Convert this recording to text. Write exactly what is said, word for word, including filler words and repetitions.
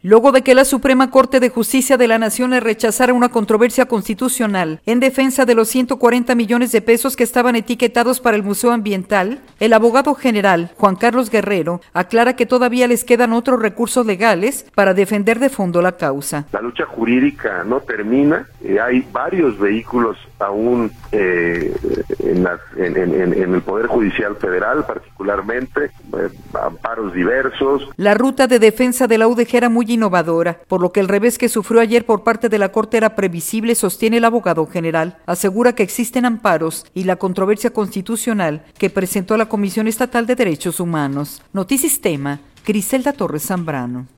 Luego de que la Suprema Corte de Justicia de la Nación le rechazara una controversia constitucional en defensa de los ciento cuarenta millones de pesos que estaban etiquetados para el Museo Ambiental, el abogado general, Juan Carlos Guerrero, aclara que todavía les quedan otros recursos legales para defender de fondo la causa. La lucha jurídica no termina, eh, hay varios vehículos aún eh, en, la, en, en, en el Poder Judicial Federal, particularmente, eh, amparos diversos. La ruta de defensa de la U D G era muy innovadora, por lo que el revés que sufrió ayer por parte de la Corte era previsible, sostiene el abogado general. Asegura que existen amparos y la controversia constitucional que presentó la Comisión Estatal de Derechos Humanos. Notisistema, Griselda Torres Zambrano.